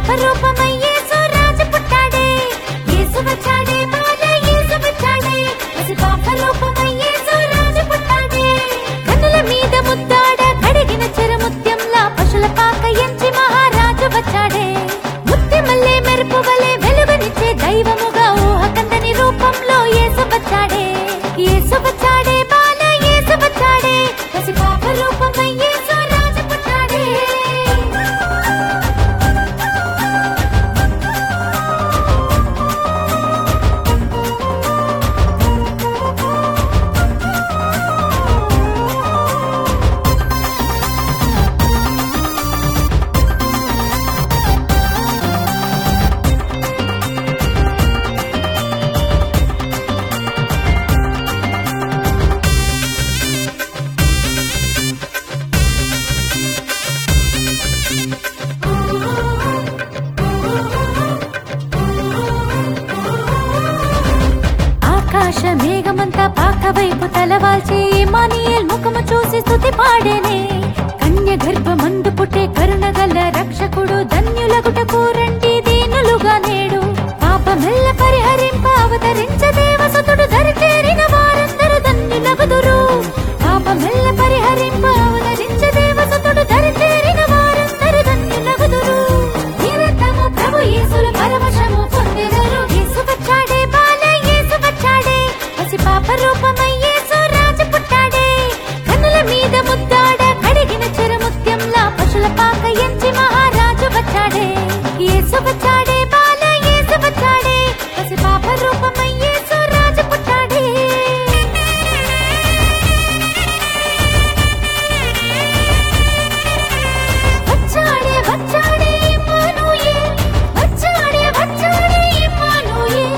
పసిపాప రూపమై యేసు రాజు పుట్టాడే, యేసు వచ్చాడే, బాల యేసు వచ్చాడే, పసిపాప రూపమై యేసు రాజు పుట్టాడే. కన్నుల మీద ముద్దాడ కడిగిన చెరముత్యంలా పశుల పాక ఎంచి మహారాజు వచ్చాడే. ముత్యమల్లే మెరుపు వలె వెలుగునిచ్చే దైవముగా ఊహ కందని రూపంలో యేసు వచ్చాడే, యేసు వచ్చాడే, బాల యేసు వచ్చాడే, పసిపాప రూపమై యేసు రాజు పుట్టాడే. ఆకాశ మేఘమంతా పాక వైపు తలవాల్చి ఇమ్మానుయేల్ ముఖము చూసి స్తుతి పాడేనే. కన్య గర్భమందు పుట్టే కరుణగల రక్షకుడు ధన్యులగుటకు రండి దీనులుగా నేడు. పాపమెల్ల పరిహరింప అవతరించ దేవసుతుడు దరిచేరిన వారందరూ ధన్యులగుదురు. పాపమెల్ల పరిహరింప అవతరించ దేవసుతుడు దరిచేరిన వారందరూ ధన్యులగుదురు. నిరతము ప్రభు యేసుల పరవశము పొందెదరు. యేసు వచ్చాడే, బాల యేసు వచ్చాడే, పసిపాప రూపమై యేసు రాజు పుట్టాడే. కన్నుల మీద ముద్దాడ కడిగిన చెరముత్యంలా పశుల పాక ఎంచి మహారాజు వచ్చాడే, యేసు వచ్చాడే, బాల యేసు వచ్చాడే, పసిపాప రూపమై యేసు రాజు పుట్టాడే. వచ్చాడే వచ్చాడే ఇమ్మానుయేల్, వచ్చాడే వచ్చాడే ఇమ్మానుయేల్.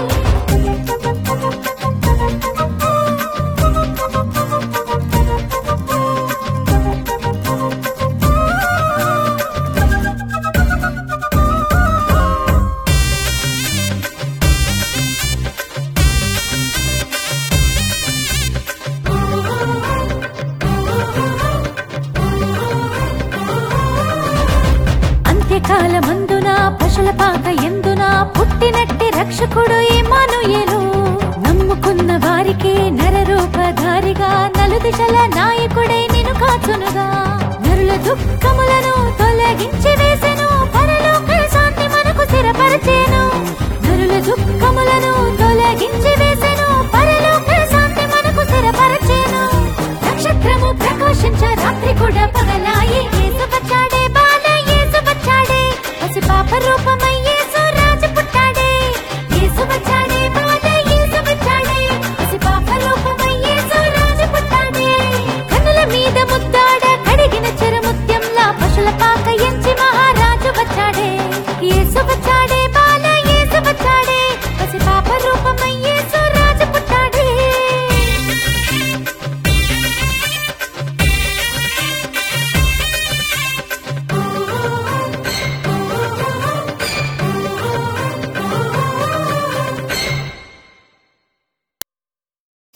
అంత్యకాలమందున పశుల పాక ఎందున పుట్టినట్టి రక్షకుడు ఇమ్మానుయేలు. నమ్ముకున్న వారికి నరరూపధారిగా నలుదిశల నాయకుడై నిన్ను కాచునుగా. నరుల దుఃఖములను తొలగించి వేసెను, పరలోక శాంతి మనకు స్థిరపరచెను. నరుల దుఃఖములను తొలగించి వేసెను, పరలోక శాంతి మనకు స్థిరపరచెను. నక్షత్రము ప్రకాశించ రాత్రి